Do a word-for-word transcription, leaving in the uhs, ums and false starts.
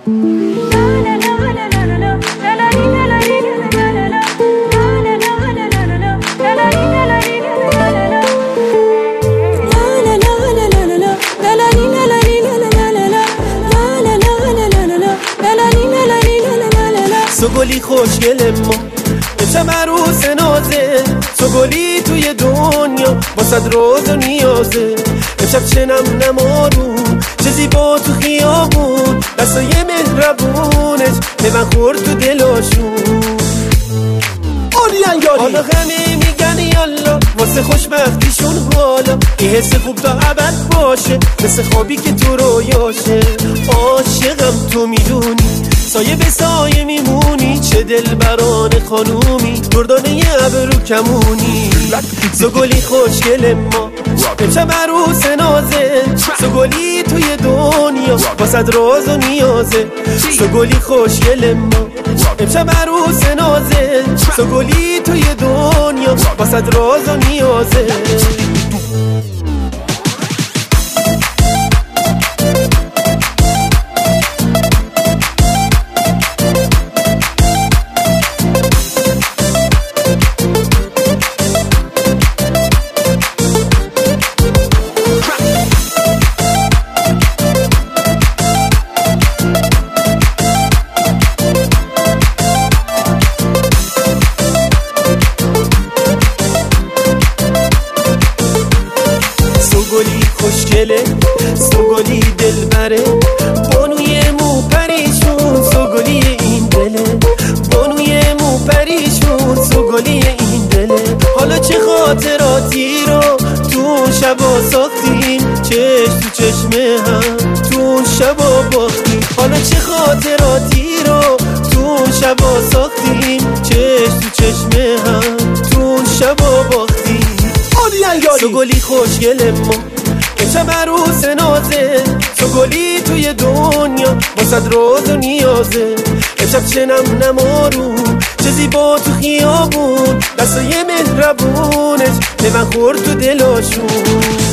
تو گلی خوشگل ما امشب عروس نازه، تو گلی توی دنیا با صد راز و نیازه. امشب چه نم نمارو چه زیبا تو خیابون، دستای مهربونش پیون خورد تو دلاشون. حالا همه میگن یالا واسه خوشبختیشون، حالا این حس خوب تا ابد باشه مثل خوابی که تو رویاشه. عاشقم تو میدونی سایه به سایه میمونی، چه دلبران خانومی دردانه یه ابرو کمونی. سوگلی خوشگل ما امشب عروس نازه، سوگلی توی دنیا با صد راز و نیازه. سوگلی خوشگل ما امشب عروس نازه، سوگلی توی دنیا با صد راز و نیازه. سوگلی خوشگله، سوگلی دلبره، بانوی مو پریشون، سوگلی این دله، بانوی مو پریشون، سوگلی این دله. حالا چه خاطراتی رو تو شبا ساختیم، چشم تو چشم هم تو شبا باختیم. حالا چه خاطراتی رو تو شبا ساختیم، چشم تو چشم هم تو شبا باختیم. سوگلی خوشگل ما امشب عروس نازه، سوگلی توی دنیا با صد راز و نیازه. امشب چه نم نمارو چه زیبا تو خیابون، دستای مهربونش پیون خورد تو دلاشون.